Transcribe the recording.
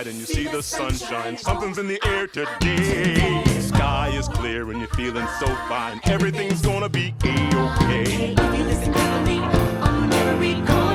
outside and you see the sunshine. Something's in the air today. Sky is clear and you're feeling so fine. Everything's gonna be A-OK. If you listen carefully on every chord.